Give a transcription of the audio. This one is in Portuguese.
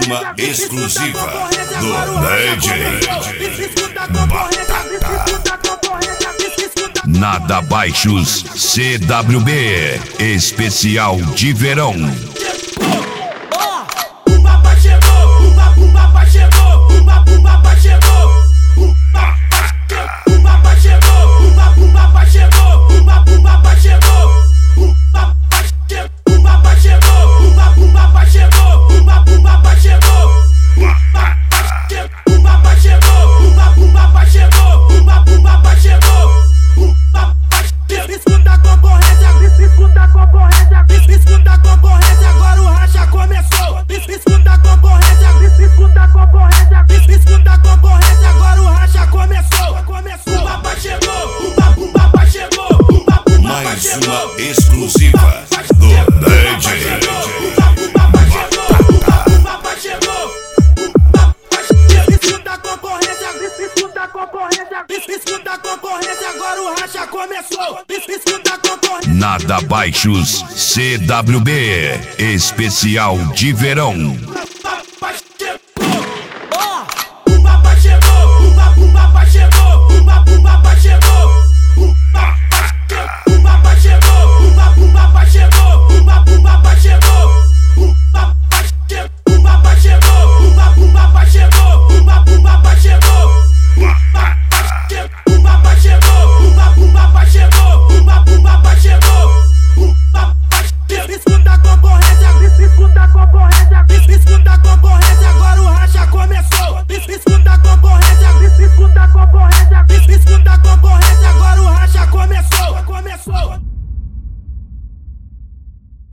uma exclusiva do DJ Batata. Nada Baixos CWB, especial de verão. Uma exclusiva do DJ Escuta a concorrência, agora o racha começou. Escuta a concorrência. Nada Baixos CWB, especial de verão.